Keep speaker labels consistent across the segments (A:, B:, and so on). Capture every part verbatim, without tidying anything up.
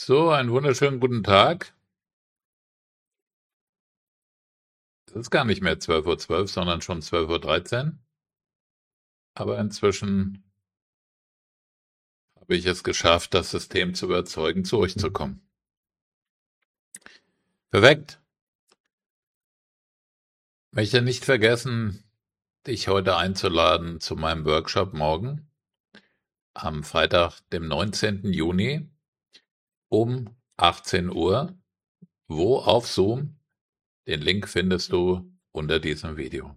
A: So, einen wunderschönen guten Tag. Es ist gar nicht mehr zwölf Uhr zwölf, sondern schon zwölf Uhr dreizehn. Aber inzwischen habe ich es geschafft, das System zu überzeugen, zu euch zu kommen. Perfekt. Möchte nicht vergessen, dich heute einzuladen zu meinem Workshop morgen am Freitag, dem neunzehnten Juni um achtzehn Uhr. Wo? Auf Zoom. Den Link findest du unter diesem Video.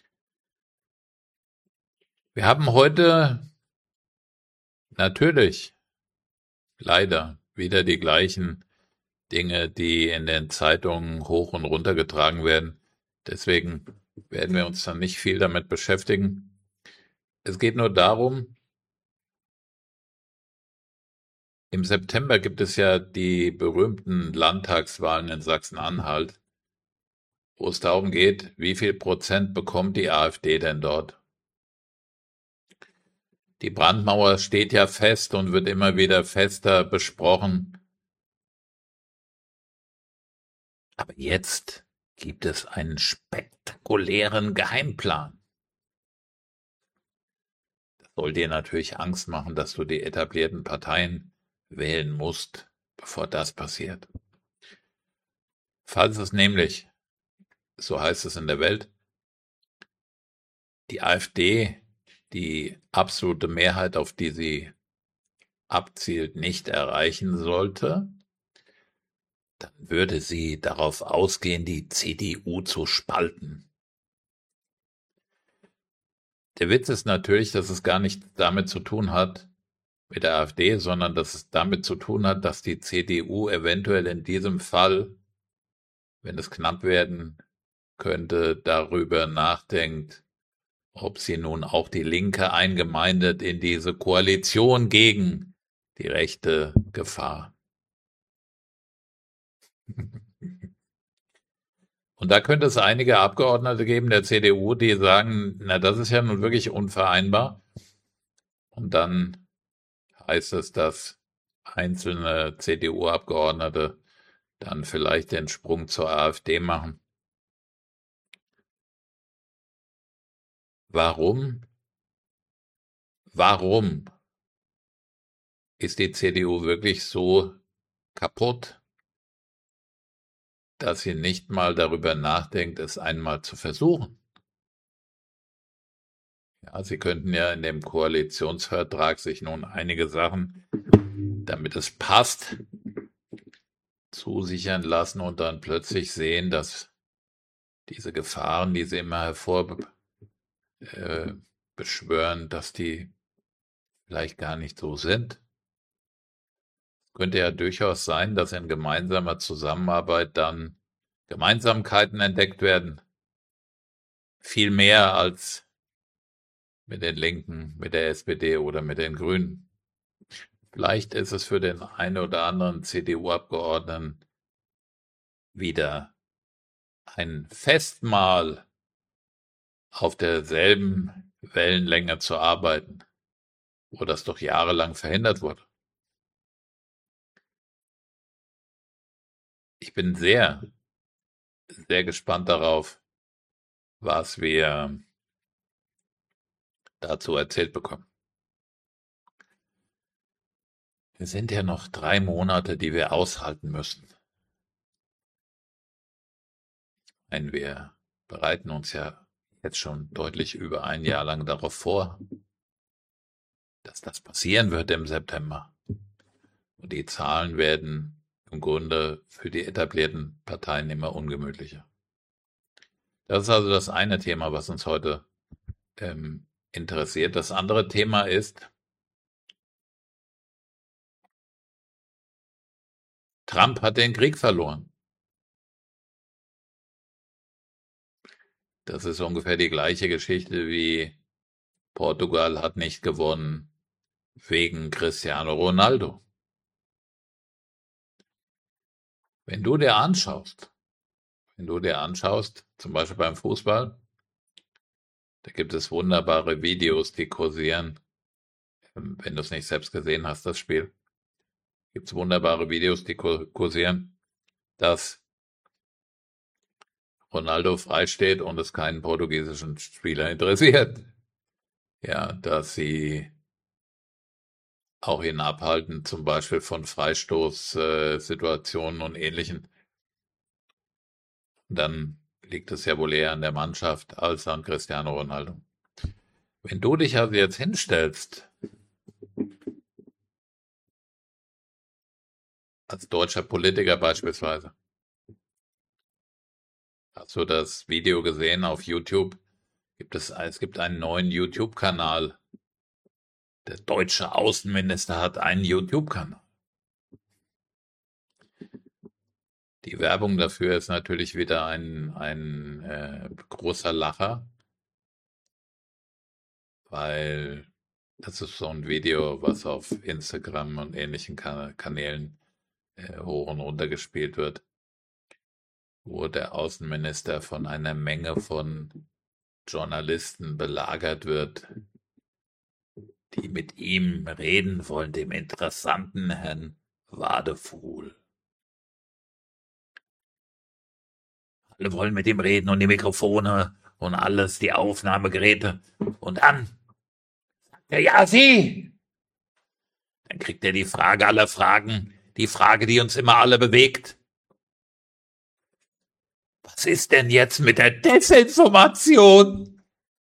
A: Wir haben heute natürlich leider wieder die gleichen Dinge, die in den Zeitungen hoch und runter getragen werden. Deswegen werden wir uns dann nicht viel damit beschäftigen. Es geht nur darum, im September gibt es ja die berühmten Landtagswahlen in Sachsen-Anhalt, wo es darum geht, wie viel Prozent bekommt die AfD denn dort? Die Brandmauer steht ja fest und wird immer wieder fester besprochen. Aber jetzt gibt es einen spektakulären Geheimplan. Das soll dir natürlich Angst machen, dass du die etablierten Parteien wählen musst, bevor das passiert. Falls es nämlich, so heißt es in der Welt, die AfD die absolute Mehrheit, auf die sie abzielt, nicht erreichen sollte, dann würde sie darauf ausgehen, die C D U zu spalten. Der Witz ist natürlich, dass es gar nicht damit zu tun hat, mit der AfD, sondern dass es damit zu tun hat, dass die C D U eventuell in diesem Fall, wenn es knapp werden könnte, darüber nachdenkt, ob sie nun auch die Linke eingemeindet in diese Koalition gegen die rechte Gefahr. Und da könnte es einige Abgeordnete geben der C D U, die sagen, na, das ist ja nun wirklich unvereinbar. Und dann heißt es, dass einzelne C D U-Abgeordnete dann vielleicht den Sprung zur AfD machen. Warum? Warum ist die C D U wirklich so kaputt, dass sie nicht mal darüber nachdenkt, es einmal zu versuchen? Ja, sie könnten ja in dem Koalitionsvertrag sich nun einige Sachen, damit es passt, zusichern lassen und dann plötzlich sehen, dass diese Gefahren, die sie immer hervorbeschwören, äh, dass die vielleicht gar nicht so sind. Könnte ja durchaus sein, dass in gemeinsamer Zusammenarbeit dann Gemeinsamkeiten entdeckt werden. Viel mehr als mit den Linken, mit der S P D oder mit den Grünen. Vielleicht ist es für den einen oder anderen C D U-Abgeordneten wieder ein Festmahl, auf derselben Wellenlänge zu arbeiten, wo das doch jahrelang verhindert wurde. Ich bin sehr, sehr gespannt darauf, was wir dazu erzählt bekommen. Es sind ja noch drei Monate, die wir aushalten müssen. Denn wir bereiten uns ja jetzt schon deutlich über ein Jahr lang darauf vor, dass das passieren wird im September. Und die Zahlen werden im Grunde für die etablierten Parteien immer ungemütlicher. Das ist also das eine Thema, was uns heute ähm, interessiert. Das andere Thema ist, Trump hat den Krieg verloren. Das ist ungefähr die gleiche Geschichte wie Portugal hat nicht gewonnen wegen Cristiano Ronaldo. Wenn du dir anschaust, wenn du dir anschaust, zum Beispiel beim Fußball, da gibt es wunderbare Videos, die kursieren, wenn du es nicht selbst gesehen hast, das Spiel, Gibt's wunderbare Videos, die kursieren, dass Ronaldo frei steht und es keinen portugiesischen Spieler interessiert. Ja, dass sie auch ihn abhalten, zum Beispiel von Freistoßsituationen und Ähnlichem. Dann liegt es ja wohl eher an der Mannschaft als an Cristiano Ronaldo. Wenn du dich also jetzt hinstellst, als deutscher Politiker beispielsweise, hast du das Video gesehen auf YouTube? Gibt es, es gibt einen neuen YouTube-Kanal. Der deutsche Außenminister hat einen YouTube-Kanal. Die Werbung dafür ist natürlich wieder ein, ein äh, großer Lacher, weil das ist so ein Video, was auf Instagram und ähnlichen kan Kanälen äh, hoch und runter gespielt wird, wo der Außenminister von einer Menge von Journalisten belagert wird, die mit ihm reden wollen, dem interessanten Herrn Wadefuhl. Alle wollen mit ihm reden und die Mikrofone und alles, die Aufnahmegeräte. Und dann sagt er, ja, Sie. Dann kriegt er die Frage aller Fragen, die Frage, die uns immer alle bewegt. Was ist denn jetzt mit der Desinformation?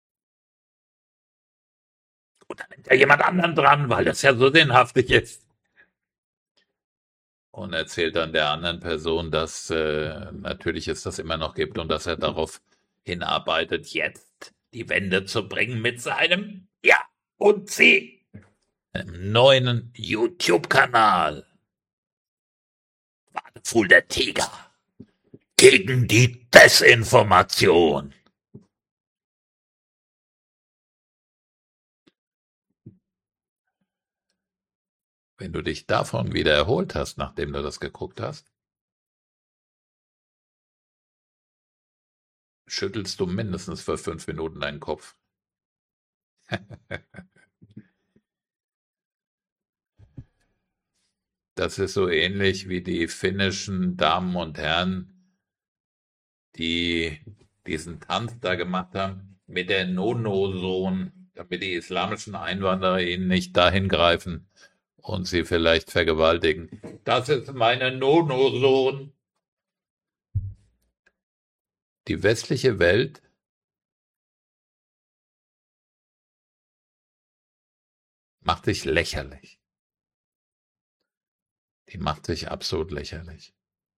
A: Und dann nimmt er jemand anderen dran, weil das ja so sinnhaftig ist. Und erzählt dann der anderen Person, dass äh, natürlich es das immer noch gibt und dass er darauf hinarbeitet, jetzt die Wende zu bringen mit seinem Ja und Sie, einem neuen YouTube-Kanal. Wadefuhl der Tiger gegen die Desinformation. Wenn du dich davon wieder erholt hast, nachdem du das geguckt hast, schüttelst du mindestens für fünf Minuten deinen Kopf. Das ist so ähnlich wie die finnischen Damen und Herren, die diesen Tanz da gemacht haben mit der Nono-Sohn, damit die islamischen Einwanderer ihnen nicht dahin greifen und sie vielleicht vergewaltigen. Das ist meine Nono-Sohn. Die westliche Welt macht sich lächerlich. Die macht sich absolut lächerlich.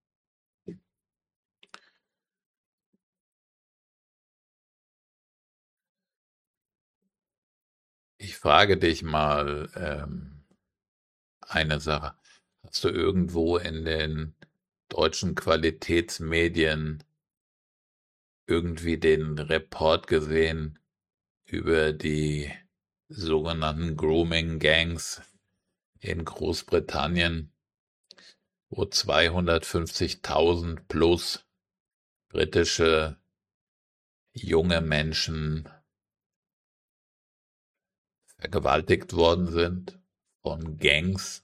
A: Ich frage dich mal ähm, eine Sache. Hast du irgendwo in den deutschen Qualitätsmedien irgendwie den Report gesehen über die sogenannten Grooming Gangs in Großbritannien, wo zweihundertfünfzigtausend plus britische junge Menschen vergewaltigt worden sind von Gangs?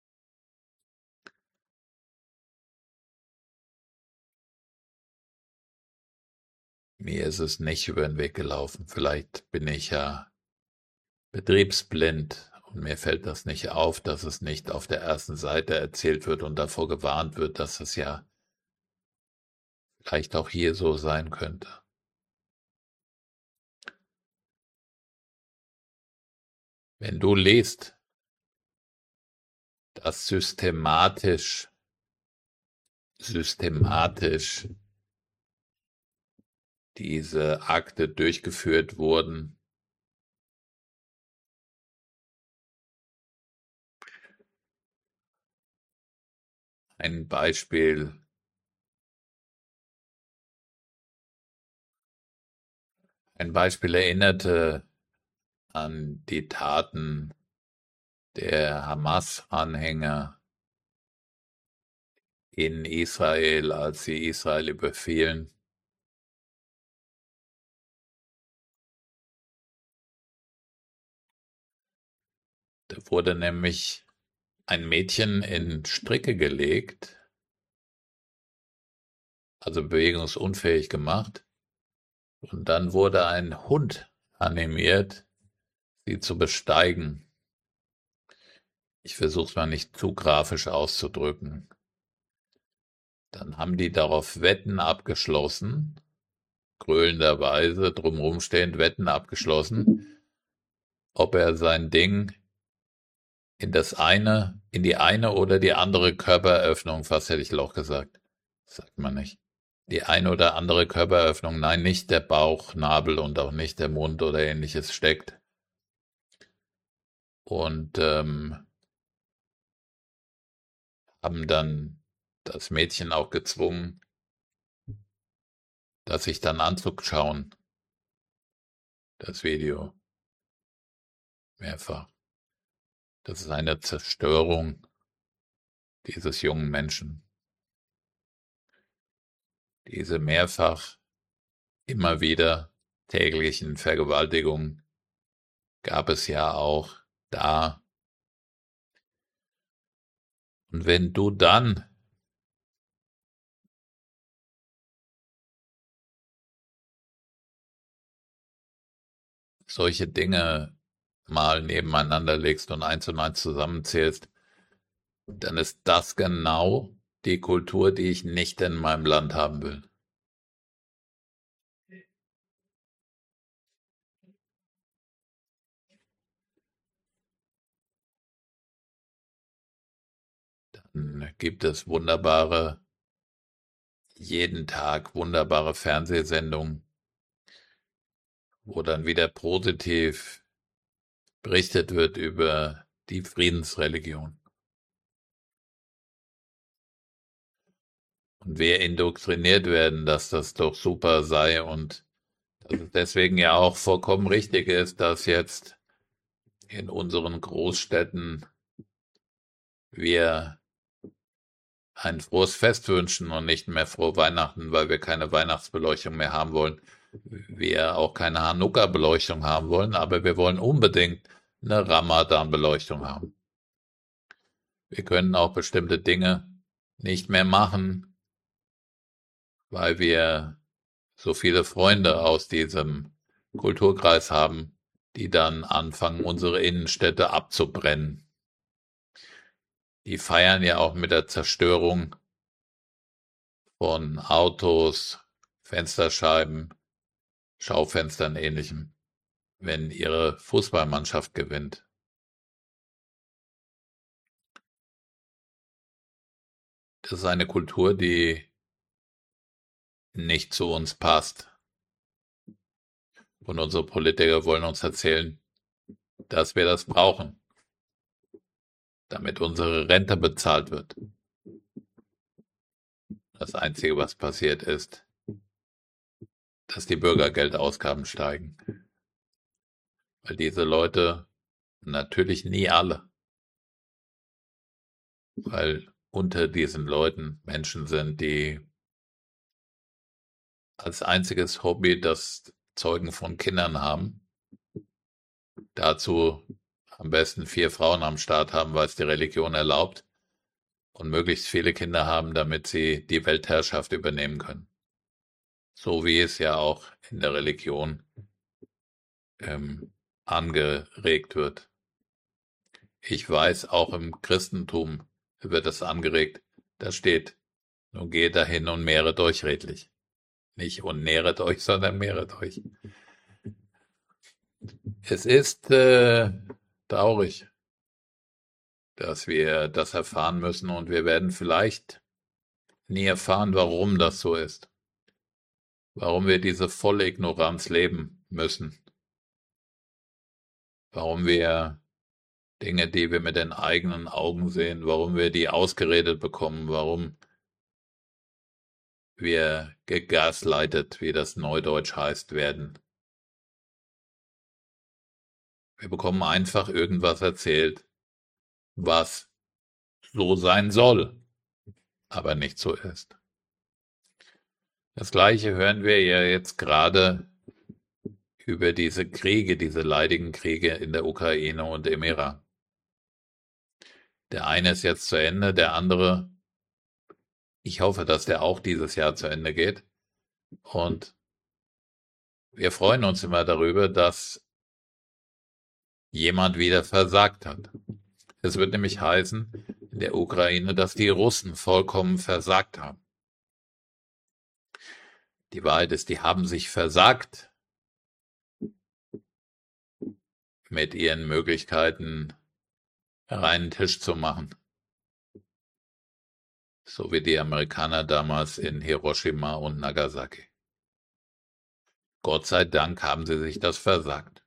A: Mir ist es nicht über den Weg gelaufen. Vielleicht bin ich ja betriebsblind und mir fällt das nicht auf, dass es nicht auf der ersten Seite erzählt wird und davor gewarnt wird, dass es ja vielleicht auch hier so sein könnte. Wenn du liest, dass systematisch, systematisch diese Akte durchgeführt wurden, ein Beispiel, ein Beispiel erinnerte an die Taten der Hamas-Anhänger in Israel, als sie Israel überfielen. Da wurde nämlich ein Mädchen in Stricke gelegt, also bewegungsunfähig gemacht, und dann wurde ein Hund animiert, sie zu besteigen. Ich versuche es mal nicht zu grafisch auszudrücken. Dann haben die darauf Wetten abgeschlossen, gröhlenderweise drumherum stehend Wetten abgeschlossen, ob er sein Ding in das eine, in die eine oder die andere Körperöffnung, fast hätte ich Loch gesagt, sagt man nicht. Die eine oder andere Körperöffnung, nein, nicht der Bauchnabel und auch nicht der Mund oder ähnliches steckt. Und ähm, haben dann das Mädchen auch gezwungen, das sich dann anzuschauen, das Video, mehrfach. Das ist eine Zerstörung dieses jungen Menschen. Diese mehrfach, immer wieder täglichen Vergewaltigungen gab es ja auch da. Und wenn du dann solche Dinge mal nebeneinander legst und eins und eins zusammenzählst, dann ist das genau die Kultur, die ich nicht in meinem Land haben will. Dann gibt es wunderbare, jeden Tag wunderbare Fernsehsendungen, wo dann wieder positiv berichtet wird über die Friedensreligion. Und wir indoktriniert werden, dass das doch super sei und dass es deswegen ja auch vollkommen richtig ist, dass jetzt in unseren Großstädten wir ein frohes Fest wünschen und nicht mehr frohe Weihnachten, weil wir keine Weihnachtsbeleuchtung mehr haben wollen. Wir auch keine Hanukkah-Beleuchtung haben wollen, aber wir wollen unbedingt eine Ramadan-Beleuchtung haben. Wir können auch bestimmte Dinge nicht mehr machen, weil wir so viele Freunde aus diesem Kulturkreis haben, die dann anfangen, unsere Innenstädte abzubrennen. Die feiern ja auch mit der Zerstörung von Autos, Fensterscheiben, Schaufenstern ähnlichem, wenn ihre Fußballmannschaft gewinnt. Das ist eine Kultur, die nicht zu uns passt. Und unsere Politiker wollen uns erzählen, dass wir das brauchen, damit unsere Rente bezahlt wird. Das Einzige, was passiert ist, dass die Bürgergeldausgaben steigen. Weil diese Leute, natürlich nie alle, weil unter diesen Leuten Menschen sind, die als einziges Hobby das Zeugen von Kindern haben. Dazu am besten vier Frauen am Start haben, weil es die Religion erlaubt, und möglichst viele Kinder haben, damit sie die Weltherrschaft übernehmen können. So wie es ja auch in der Religion ähm, angeregt wird. Ich weiß, auch im Christentum wird es angeregt. Da steht, nun geht dahin und mehret euch redlich. Nicht und nähret euch, sondern mehret euch. Es ist äh, traurig, dass wir das erfahren müssen, und wir werden vielleicht nie erfahren, warum das so ist. Warum wir diese volle Ignoranz leben müssen. Warum wir Dinge, die wir mit den eigenen Augen sehen, warum wir die ausgeredet bekommen, warum wir gegaslightet, wie das Neudeutsch heißt, werden. Wir bekommen einfach irgendwas erzählt, was so sein soll, aber nicht so ist. Das Gleiche hören wir ja jetzt gerade über diese Kriege, diese leidigen Kriege in der Ukraine und im Iran. Der eine ist jetzt zu Ende, der andere, ich hoffe, dass der auch dieses Jahr zu Ende geht. Und wir freuen uns immer darüber, dass jemand wieder versagt hat. Es wird nämlich heißen in der Ukraine, dass die Russen vollkommen versagt haben. Die Wahrheit ist, die haben sich versagt mit ihren Möglichkeiten, reinen Tisch zu machen. So wie die Amerikaner damals in Hiroshima und Nagasaki. Gott sei Dank haben sie sich das versagt.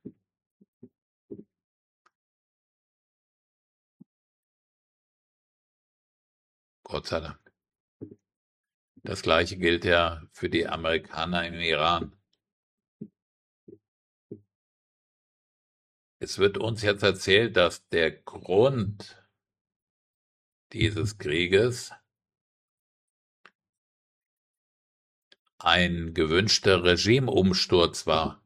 A: Gott sei Dank. Das Gleiche gilt ja für die Amerikaner im Iran. Es wird uns jetzt erzählt, dass der Grund dieses Krieges ein gewünschter Regimeumsturz war.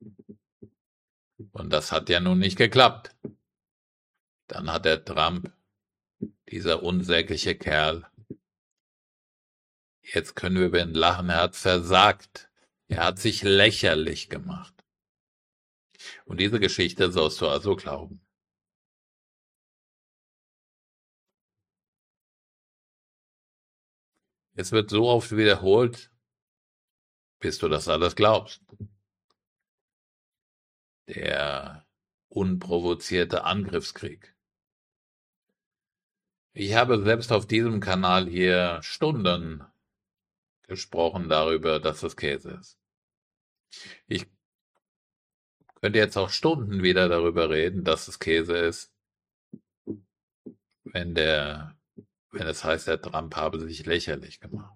A: Und das hat ja nun nicht geklappt. Dann hat der Trump, dieser unsägliche Kerl, jetzt können wir über ihn lachen, er hat versagt. Er hat sich lächerlich gemacht. Und diese Geschichte sollst du also glauben. Es wird so oft wiederholt, bis du das alles glaubst. Der unprovozierte Angriffskrieg. Ich habe selbst auf diesem Kanal hier Stunden gesprochen darüber, dass es Käse ist. Ich könnte jetzt auch Stunden wieder darüber reden, dass es Käse ist, wenn der, wenn es heißt, der Trump habe sich lächerlich gemacht.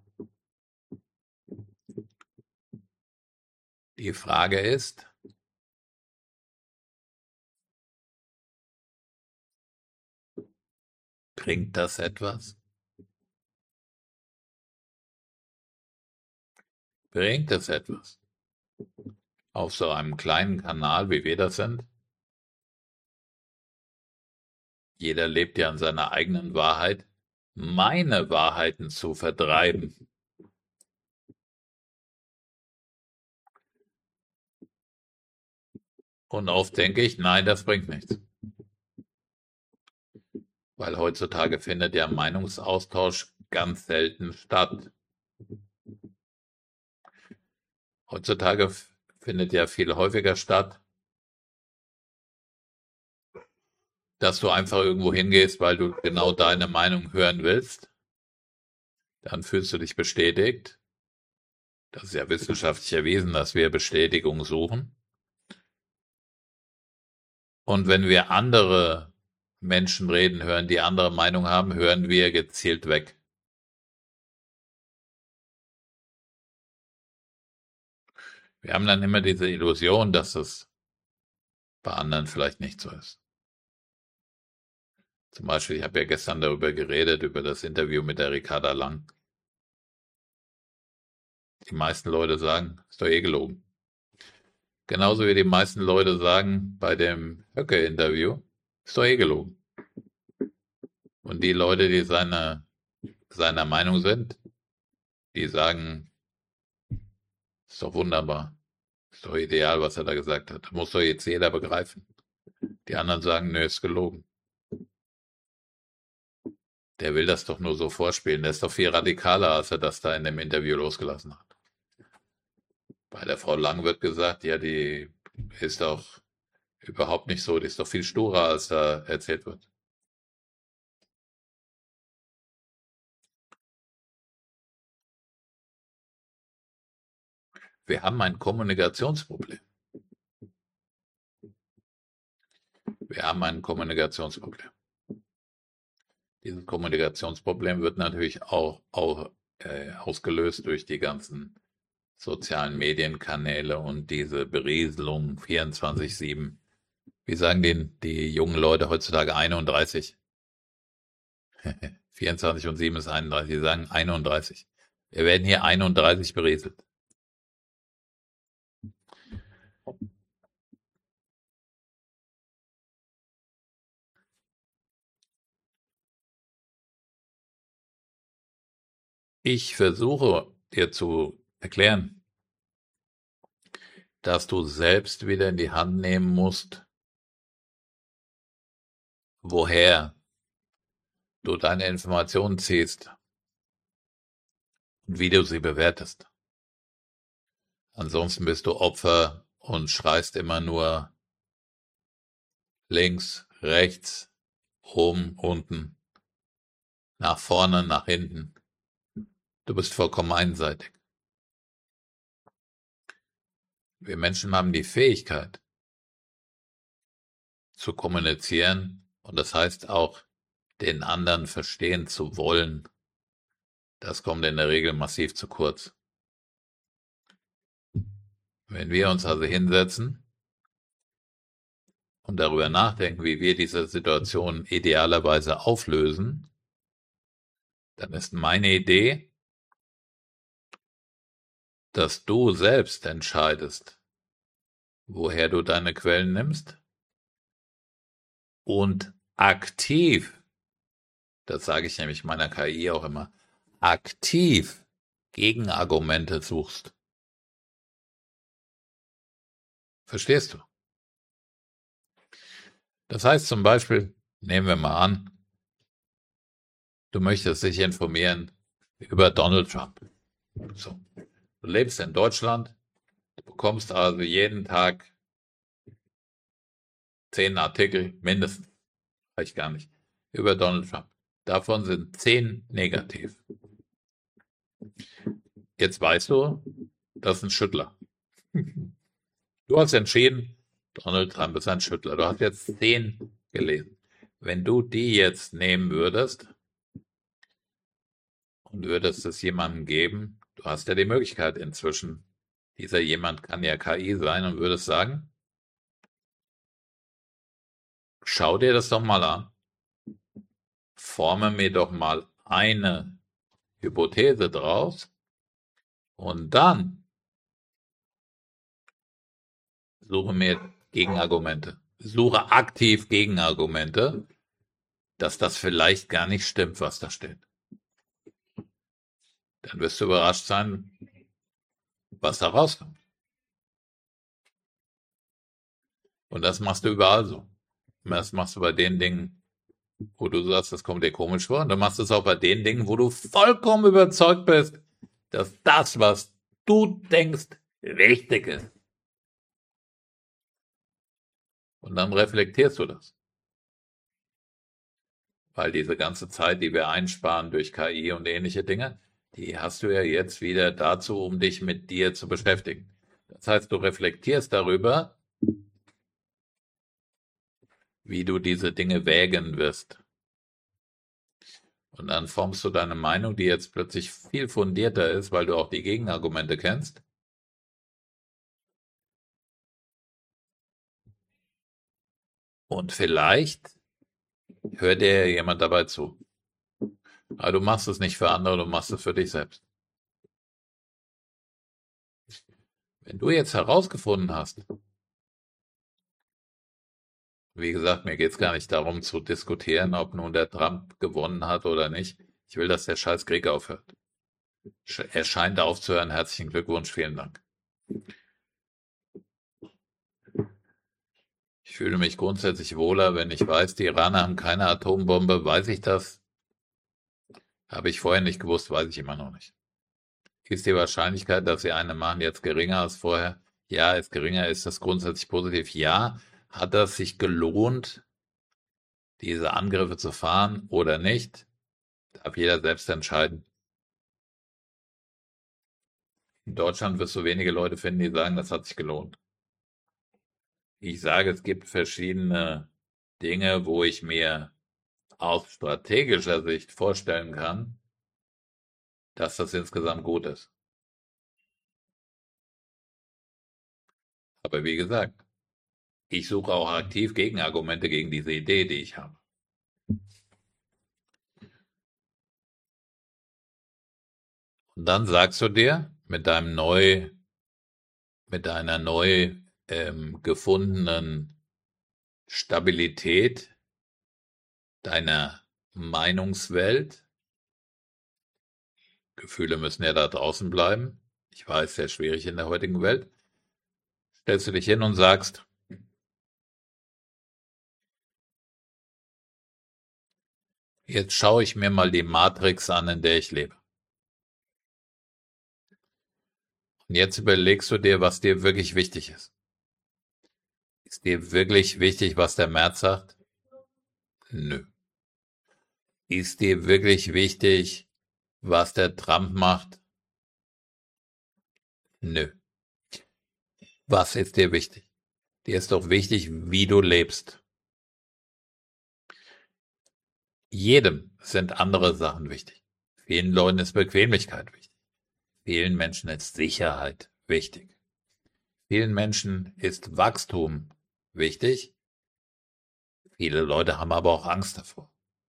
A: Die Frage ist, bringt das etwas? Bringt es etwas? Auf so einem kleinen Kanal, wie wir das sind? Jeder lebt ja an seiner eigenen Wahrheit. Meine Wahrheiten zu vertreiben. Und oft denke ich, nein, das bringt nichts. Weil heutzutage findet ja Meinungsaustausch ganz selten statt. Heutzutage findet ja viel häufiger statt, dass du einfach irgendwo hingehst, weil du genau deine Meinung hören willst. Dann fühlst du dich bestätigt. Das ist ja wissenschaftlich erwiesen, dass wir Bestätigung suchen. Und wenn wir andere Menschen reden hören, die andere Meinung haben, hören wir gezielt weg. Wir haben dann immer diese Illusion, dass es bei anderen vielleicht nicht so ist. Zum Beispiel, ich habe ja gestern darüber geredet, über das Interview mit der Ricarda Lang. Die meisten Leute sagen, ist doch eh gelogen. Genauso wie die meisten Leute sagen bei dem Höcke-Interview, ist doch eh gelogen. Und die Leute, die seine, seiner Meinung sind, die sagen, ist doch wunderbar, ist doch ideal, was er da gesagt hat. Muss doch jetzt jeder begreifen. Die anderen sagen, nö, ist gelogen. Der will das doch nur so vorspielen. Der ist doch viel radikaler, als er das da in dem Interview losgelassen hat. Bei der Frau Lang wird gesagt, ja, die ist doch überhaupt nicht so, die ist doch viel sturer, als da erzählt wird. Wir haben ein Kommunikationsproblem. Wir haben ein Kommunikationsproblem. Dieses Kommunikationsproblem wird natürlich auch, auch äh, ausgelöst durch die ganzen sozialen Medienkanäle und diese Berieselung vierundzwanzig sieben. Wie sagen den, die jungen Leute heutzutage einunddreißig? vierundzwanzig und sieben ist einunddreißig. Die sagen einunddreißig. Wir werden hier einunddreißig berieselt. Ich versuche dir zu erklären, dass du selbst wieder in die Hand nehmen musst, woher du deine Informationen ziehst und wie du sie bewertest. Ansonsten bist du Opfer und schreist immer nur links, rechts, oben, unten, nach vorne, nach hinten. Du bist vollkommen einseitig. Wir Menschen haben die Fähigkeit zu kommunizieren und das heißt auch, den anderen verstehen zu wollen. Das kommt in der Regel massiv zu kurz. Wenn wir uns also hinsetzen und darüber nachdenken, wie wir diese Situation idealerweise auflösen, dann ist meine Idee, dass du selbst entscheidest, woher du deine Quellen nimmst und aktiv, das sage ich nämlich meiner K I auch immer, aktiv Gegenargumente suchst. Verstehst du? Das heißt zum Beispiel, nehmen wir mal an, du möchtest dich informieren über Donald Trump. So. Du lebst in Deutschland, du bekommst also jeden Tag zehn Artikel, mindestens, reicht gar nicht, über Donald Trump. Davon sind zehn negativ. Jetzt weißt du, das ist ein Schüttler. Du hast entschieden, Donald Trump ist ein Schüttler. Du hast jetzt zehn gelesen. Wenn du die jetzt nehmen würdest und würdest es jemandem geben, du hast ja die Möglichkeit inzwischen, dieser jemand kann ja K I sein und würdest sagen, schau dir das doch mal an, forme mir doch mal eine Hypothese draus und dann suche mir Gegenargumente. Suche aktiv Gegenargumente, dass das vielleicht gar nicht stimmt, was da steht. Dann wirst du überrascht sein, was da rauskommt. Und das machst du überall so. Und das machst du bei den Dingen, wo du sagst, das kommt dir komisch vor. Und dann machst du es auch bei den Dingen, wo du vollkommen überzeugt bist, dass das, was du denkst, richtig ist. Und dann reflektierst du das. Weil diese ganze Zeit, die wir einsparen durch K I und ähnliche Dinge, die hast du ja jetzt wieder dazu, um dich mit dir zu beschäftigen. Das heißt, du reflektierst darüber, wie du diese Dinge wägen wirst. Und dann formst du deine Meinung, die jetzt plötzlich viel fundierter ist, weil du auch die Gegenargumente kennst. Und vielleicht hört dir jemand dabei zu. Aber du machst es nicht für andere, du machst es für dich selbst. Wenn du jetzt herausgefunden hast, wie gesagt, mir geht es gar nicht darum zu diskutieren, ob nun der Trump gewonnen hat oder nicht. Ich will, dass der scheiß Krieg aufhört. Er scheint aufzuhören. Herzlichen Glückwunsch, vielen Dank. Ich fühle mich grundsätzlich wohler, wenn ich weiß, die Iraner haben keine Atombombe. Weiß ich das? Habe ich vorher nicht gewusst, weiß ich immer noch nicht. Ist die Wahrscheinlichkeit, dass sie eine machen, jetzt geringer als vorher? Ja, ist geringer. Ist das grundsätzlich positiv? Ja. Hat das sich gelohnt, diese Angriffe zu fahren oder nicht? Darf jeder selbst entscheiden. In Deutschland wirst du wenige Leute finden, die sagen, das hat sich gelohnt. Ich sage, es gibt verschiedene Dinge, wo ich mir aus strategischer Sicht vorstellen kann, dass das insgesamt gut ist. Aber wie gesagt, ich suche auch aktiv Gegenargumente gegen diese Idee, die ich habe. Und dann sagst du dir mit deinem neu, mit deiner neu ähm, gefundenen Stabilität deiner Meinungswelt, Gefühle müssen ja da draußen bleiben. Ich weiß, sehr schwierig in der heutigen Welt. Stellst du dich hin und sagst, jetzt schaue ich mir mal die Matrix an, in der ich lebe. Und jetzt überlegst du dir, was dir wirklich wichtig ist. Ist dir wirklich wichtig, was der Merz sagt? Nö. Ist dir wirklich wichtig, was der Trump macht? Nö. Was ist dir wichtig? Dir ist doch wichtig, wie du lebst. Jedem sind andere Sachen wichtig. Vielen Leuten ist Bequemlichkeit wichtig. Vielen Menschen ist Sicherheit wichtig. Vielen Menschen ist Wachstum wichtig. Viele Leute haben aber auch Angst davor.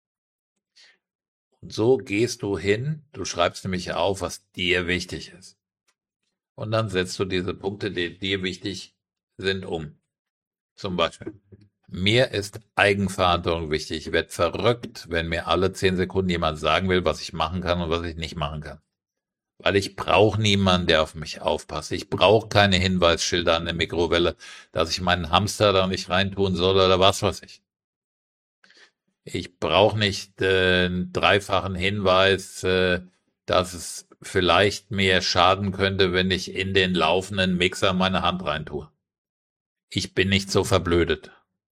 A: Und so gehst du hin, du schreibst nämlich auf, was dir wichtig ist. Und dann setzt du diese Punkte, die dir wichtig sind, um. Zum Beispiel, mir ist Eigenverantwortung wichtig. Ich werde verrückt, wenn mir alle zehn Sekunden jemand sagen will, was ich machen kann und was ich nicht machen kann. Weil ich brauche niemanden, der auf mich aufpasst. Ich brauche keine Hinweisschilder an der Mikrowelle, dass ich meinen Hamster da nicht reintun soll oder was weiß ich. Ich brauche nicht äh, einen dreifachen Hinweis, äh, dass es vielleicht mir schaden könnte, wenn ich in den laufenden Mixer meine Hand reintue. Ich bin nicht so verblödet.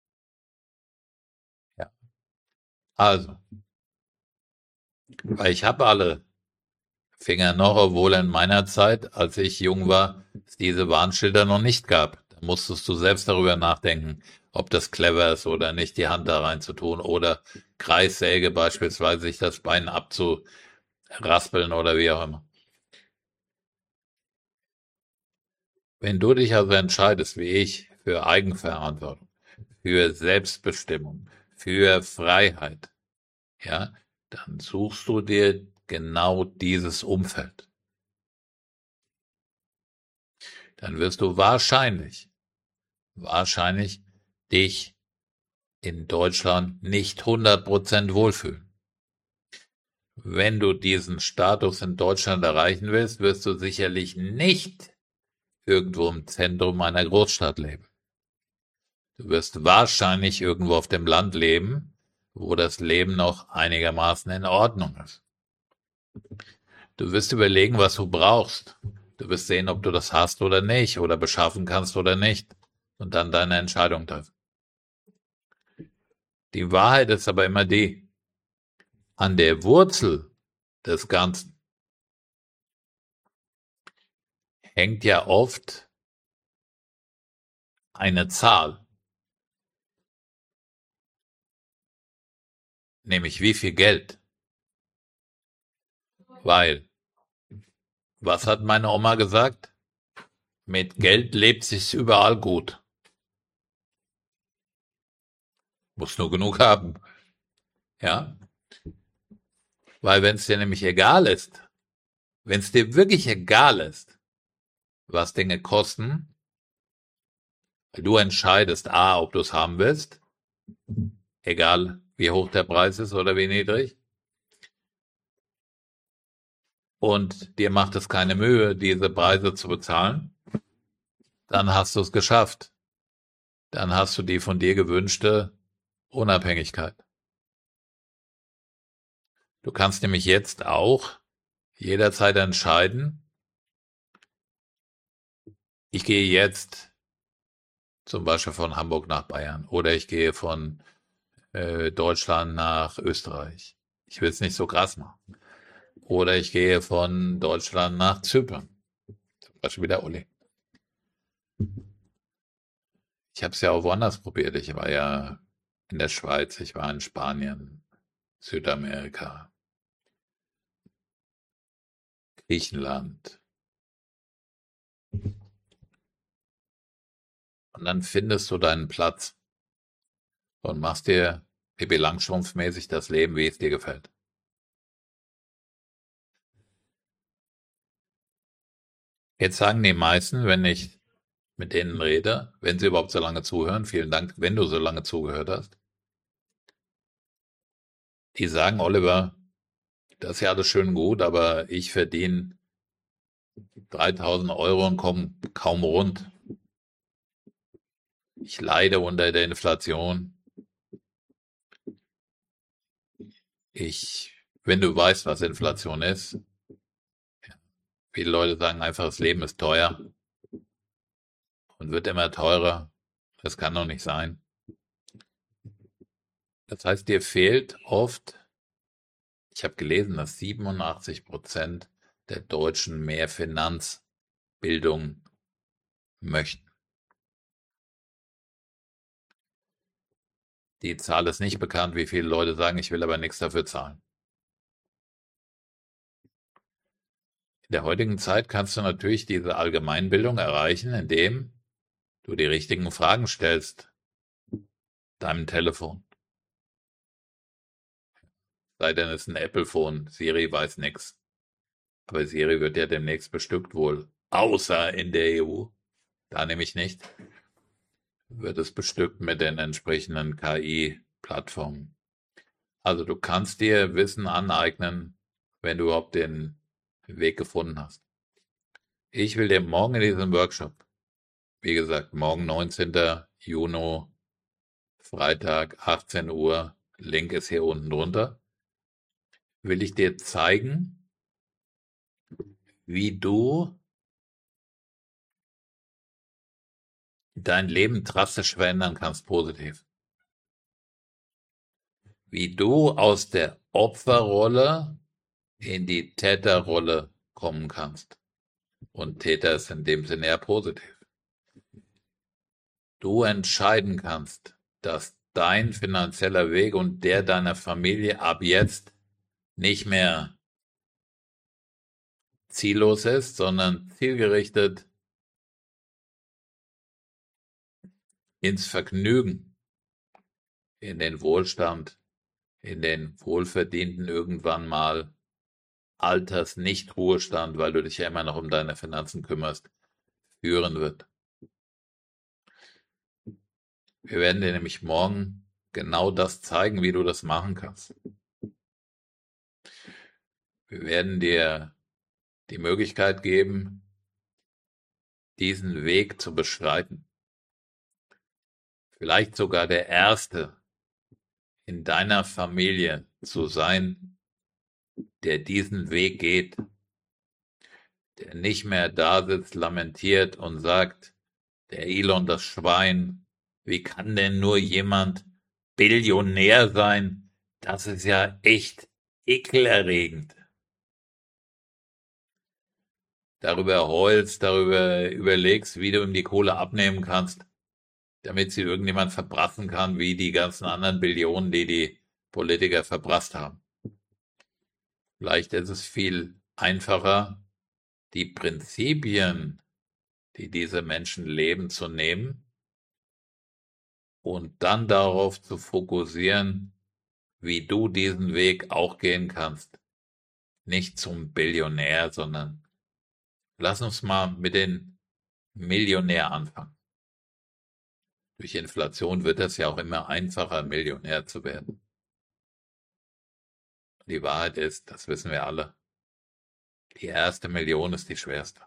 A: Ja. Also, weil ich habe alle Finger noch, obwohl in meiner Zeit, als ich jung war, es diese Warnschilder noch nicht gab. Da musstest du selbst darüber nachdenken, ob das clever ist oder nicht, die Hand da reinzutun oder Kreissäge beispielsweise sich das Bein abzuraspeln oder wie auch immer. Wenn du dich also entscheidest, wie ich, für Eigenverantwortung, für Selbstbestimmung, für Freiheit, ja, dann suchst du dir genau dieses Umfeld. Dann wirst du wahrscheinlich, wahrscheinlich dich in Deutschland nicht hundert Prozent wohlfühlen. Wenn du diesen Status in Deutschland erreichen willst, wirst du sicherlich nicht irgendwo im Zentrum einer Großstadt leben. Du wirst wahrscheinlich irgendwo auf dem Land leben, wo das Leben noch einigermaßen in Ordnung ist. Du wirst überlegen, was du brauchst. Du wirst sehen, ob du das hast oder nicht oder beschaffen kannst oder nicht und dann deine Entscheidung treffen. Die Wahrheit ist aber immer die, an der Wurzel des Ganzen hängt ja oft eine Zahl, nämlich wie viel Geld. Weil, was hat meine Oma gesagt? Mit Geld lebt sich's überall gut. Muss nur genug haben. Ja? Weil wenn es dir nämlich egal ist, wenn es dir wirklich egal ist, was Dinge kosten, du entscheidest A, ob du es haben willst, egal wie hoch der Preis ist oder wie niedrig, und dir macht es keine Mühe, diese Preise zu bezahlen, dann hast du es geschafft. Dann hast du die von dir gewünschte Unabhängigkeit. Du kannst nämlich jetzt auch jederzeit entscheiden, ich gehe jetzt zum Beispiel von Hamburg nach Bayern oder ich gehe von äh, Deutschland nach Österreich. Ich will es nicht so krass machen. Oder ich gehe von Deutschland nach Zypern. Zum Beispiel der Uli. Ich habe es ja auch woanders probiert. Ich war ja in der Schweiz, ich war in Spanien, Südamerika, Griechenland. Und dann findest du deinen Platz und machst dir Pippi Langstrumpf-mäßig das Leben, wie es dir gefällt. Jetzt sagen die meisten, wenn ich mit denen rede, wenn sie überhaupt so lange zuhören, vielen Dank, wenn du so lange zugehört hast, die sagen, Oliver, das ist ja alles schön und gut, aber ich verdiene dreitausend Euro und komme kaum rund. Ich leide unter der Inflation. Ich, wenn du weißt, was Inflation ist, viele Leute sagen einfach, das Leben ist teuer und wird immer teurer. Das kann doch nicht sein. Das heißt, dir fehlt oft, ich habe gelesen, dass siebenundachtzig Prozent der Deutschen mehr Finanzbildung möchten. Die Zahl ist nicht bekannt, wie viele Leute sagen, ich will aber nichts dafür zahlen. In der heutigen Zeit kannst du natürlich diese Allgemeinbildung erreichen, indem du die richtigen Fragen stellst, deinem Telefon. Sei denn, es ist ein Apple-Phone, Siri weiß nichts. Aber Siri wird ja demnächst bestückt wohl, außer in der E U, da nämlich nicht, wird es bestückt mit den entsprechenden K I-Plattformen. Also du kannst dir Wissen aneignen, wenn du überhaupt den Weg gefunden hast. Ich will dir morgen in diesem Workshop, wie gesagt, morgen neunzehnten Juni, Freitag, achtzehn Uhr, Link ist hier unten drunter, will ich dir zeigen, wie du dein Leben drastisch verändern kannst, positiv. Wie du aus der Opferrolle in die Täterrolle kommen kannst. Und Täter ist in dem Sinne eher positiv. Du entscheiden kannst, dass dein finanzieller Weg und der deiner Familie ab jetzt nicht mehr ziellos ist, sondern zielgerichtet ins Vergnügen, in den Wohlstand, in den wohlverdienten irgendwann mal Alters-Nicht-Ruhestand, weil du dich ja immer noch um deine Finanzen kümmerst, führen wird. Wir werden dir nämlich morgen genau das zeigen, wie du das machen kannst. Wir werden dir die Möglichkeit geben, diesen Weg zu beschreiten. Vielleicht sogar der Erste in deiner Familie zu sein, der diesen Weg geht, der nicht mehr da sitzt, lamentiert und sagt, der Elon, das Schwein, wie kann denn nur jemand Billionär sein? Das ist ja echt ekelerregend. Darüber heulst, darüber überlegst, wie du ihm die Kohle abnehmen kannst, damit sie irgendjemand verbrassen kann, wie die ganzen anderen Billionen, die die Politiker verprasst haben. Vielleicht ist es viel einfacher, die Prinzipien, die diese Menschen leben, zu nehmen und dann darauf zu fokussieren, wie du diesen Weg auch gehen kannst. Nicht zum Billionär, sondern lass uns mal mit den Millionär anfangen. Durch Inflation wird es ja auch immer einfacher, Millionär zu werden. Die Wahrheit ist, das wissen wir alle, die erste Million ist die schwerste.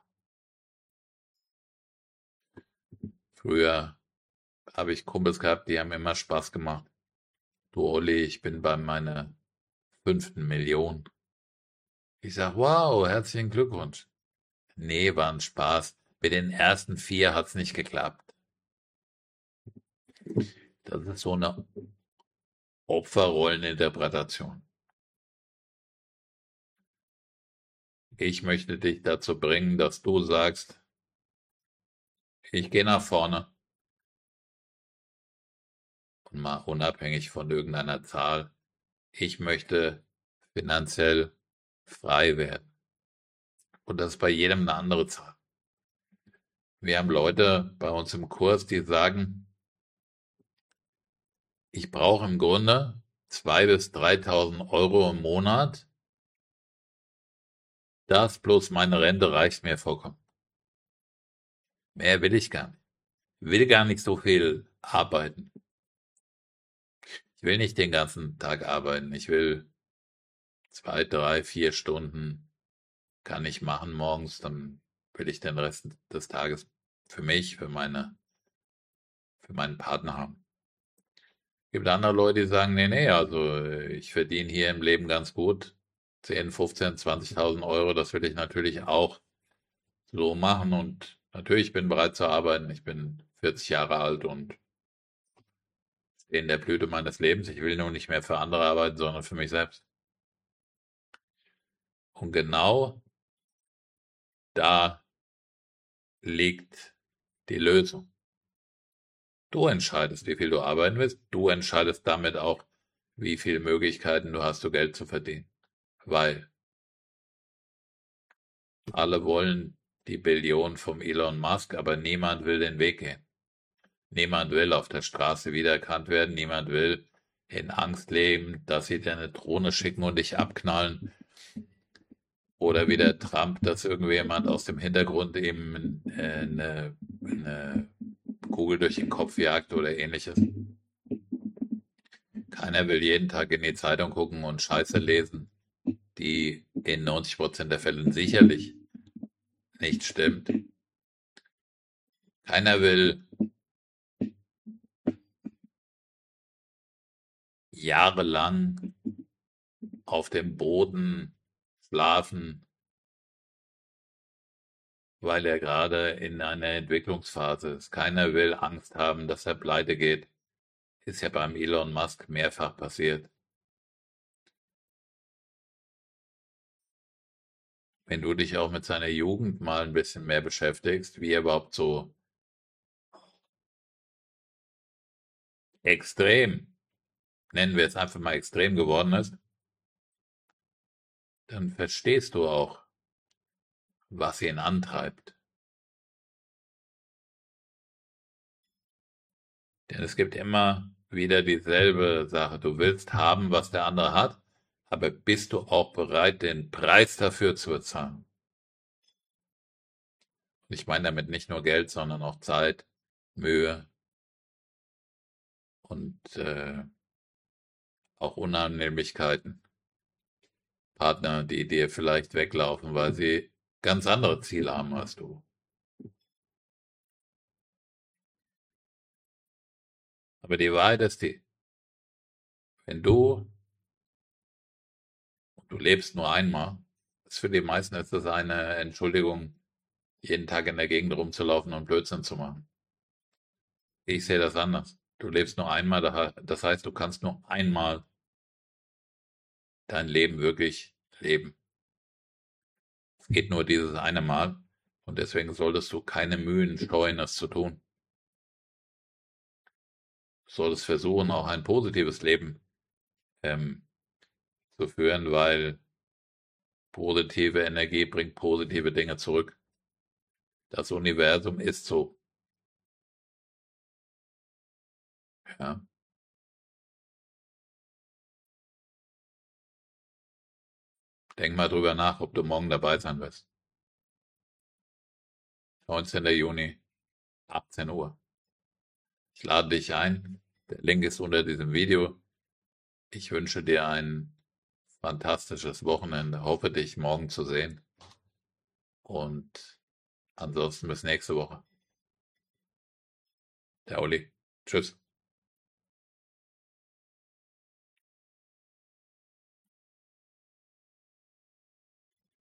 A: Früher habe ich Kumpels gehabt, die haben immer Spaß gemacht. Du Olli, ich bin bei meiner fünften Million. Ich sag, wow, herzlichen Glückwunsch. Nee, war ein Spaß. Mit den ersten vier hat's nicht geklappt. Das ist so eine Opferrolleninterpretation. Ich möchte dich dazu bringen, dass du sagst, ich gehe nach vorne und mal unabhängig von irgendeiner Zahl, ich möchte finanziell frei werden. Und das ist bei jedem eine andere Zahl. Wir haben Leute bei uns im Kurs, die sagen, ich brauche im Grunde zweitausend bis dreitausend Euro im Monat. Das plus meine Rente reicht mir vollkommen. Mehr will ich gar nicht. Ich will gar nicht so viel arbeiten. Ich will nicht den ganzen Tag arbeiten. Ich will zwei, drei, vier Stunden kann ich machen morgens, dann will ich den Rest des Tages für mich, für meine, für meinen Partner haben. Gibt andere Leute, die sagen, nee, nee, also äh, ich verdiene hier im Leben ganz gut. zehn, fünfzehn, zwanzigtausend Euro, das will ich natürlich auch so machen und natürlich bin bereit zu arbeiten. Ich bin vierzig Jahre alt und stehe in der Blüte meines Lebens. Ich will nur nicht mehr für andere arbeiten, sondern für mich selbst. Und genau da liegt die Lösung. Du entscheidest, wie viel du arbeiten willst. Du entscheidest damit auch, wie viele Möglichkeiten du hast, so Geld zu verdienen. Weil alle wollen die Billion vom Elon Musk, aber niemand will den Weg gehen. Niemand will auf der Straße wiedererkannt werden. Niemand will in Angst leben, dass sie dir eine Drohne schicken und dich abknallen. Oder wie der Trump, dass irgendjemand aus dem Hintergrund eben äh, eine, eine Kugel durch den Kopf jagt oder ähnliches. Keiner will jeden Tag in die Zeitung gucken und Scheiße lesen, die in neunzig Prozent der Fälle sicherlich nicht stimmt. Keiner will jahrelang auf dem Boden schlafen, weil er gerade in einer Entwicklungsphase ist. Keiner will Angst haben, dass er pleite geht. Ist ja beim Elon Musk mehrfach passiert. Wenn du dich auch mit seiner Jugend mal ein bisschen mehr beschäftigst, wie er überhaupt so extrem, nennen wir es einfach mal extrem geworden ist, dann verstehst du auch, was ihn antreibt. Denn es gibt immer wieder dieselbe Sache. Du willst haben, was der andere hat, aber bist du auch bereit, den Preis dafür zu bezahlen? Und ich meine damit nicht nur Geld, sondern auch Zeit, Mühe und äh, auch Unannehmlichkeiten. Partner, die dir vielleicht weglaufen, weil sie ganz andere Ziele haben als du. Aber die Wahrheit ist die, wenn du, du lebst nur einmal, ist für die meisten ist das eine Entschuldigung, jeden Tag in der Gegend rumzulaufen und Blödsinn zu machen. Ich sehe das anders. Du lebst nur einmal, das heißt, du kannst nur einmal dein Leben wirklich leben. Es geht nur dieses eine Mal und deswegen solltest du keine Mühen scheuen, es zu tun. Du solltest versuchen, auch ein positives Leben ähm, zu führen, weil positive Energie bringt positive Dinge zurück. Das Universum ist so. Ja. Denk mal drüber nach, ob du morgen dabei sein wirst. neunzehnter Juni, achtzehn Uhr. Ich lade dich ein. Der Link ist unter diesem Video. Ich wünsche dir ein fantastisches Wochenende. Hoffe, dich morgen zu sehen. Und ansonsten bis nächste Woche. Der Olli. Tschüss.